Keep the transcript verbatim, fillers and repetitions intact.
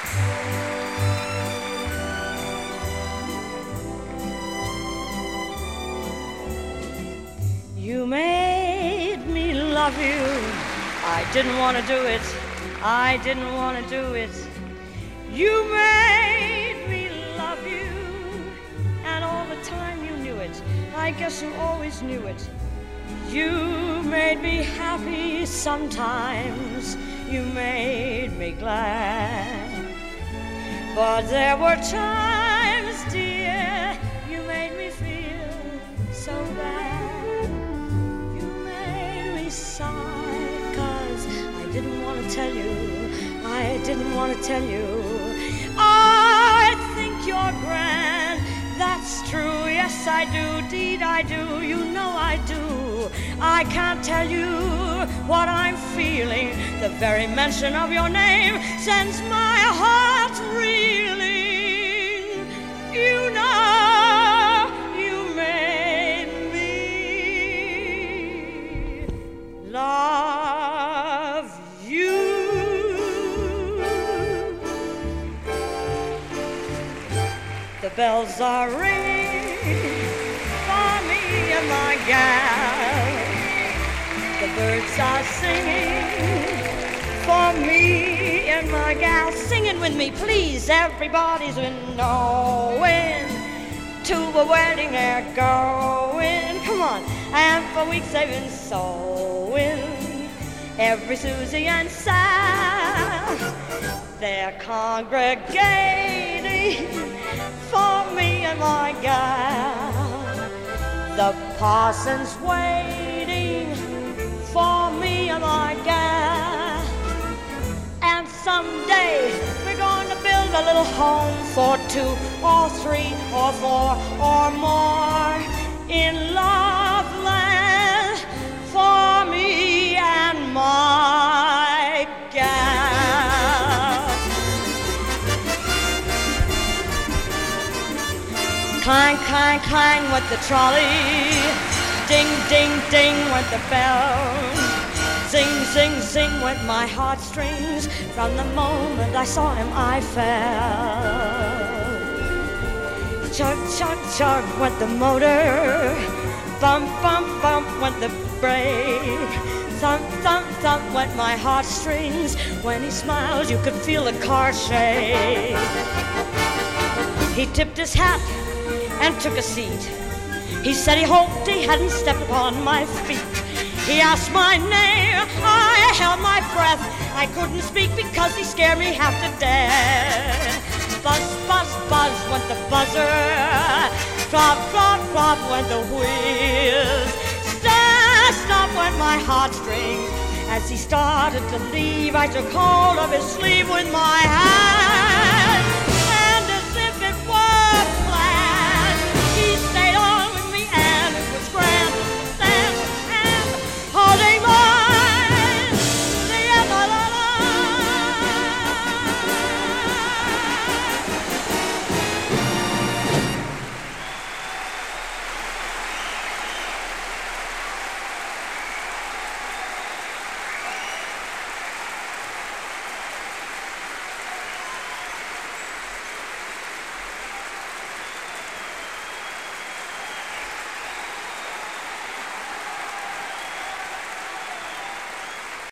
You made me love you. I didn't want to do it. I didn't want to do it. You made me love you. And all the time you knew it. I guess you always knew it. You made me happy sometimes. You made me glad. But there were times, dear, you made me feel so bad. You made me sigh, 'cause I didn't want to tell you. I didn't want to tell you. I think you're grand. That's true, yes I do, deed I do, you know I do. I can't tell you what I'm feeling. The very mention of your name sends my heart reeling. You know you made me love you. The bells are ringing for me and my gal. The birds are singing for me and my gal. Singing with me, please. Everybody's been knowing to a wedding they're going. Come on. And for weeks they've been sewing. Every Susie and Sal, they're congregating for me and my gal. The parson's waiting for me and my gal. And someday we're going to build a little home for two or three or four or more in Loveland for me and my gal. Clang, clang, clang went the trolley. Ding, ding, ding went the bell. Zing, zing, zing went my heartstrings. From the moment I saw him I fell. Chug, chug, chug went the motor. Bump, bump, bump went the brake. Thump, thump, thump went my heartstrings. When he smiled you could feel the car shake. He tipped his hat and took a seat. He said he hoped he hadn't stepped upon my feet. He asked my name, I held my breath. I couldn't speak because he scared me half to death. Buzz, buzz, buzz went the buzzer. Flop, flop, flop went the wheels. Stop, stop went my heartstrings. As he started to leave, I took hold of his sleeve with my hand.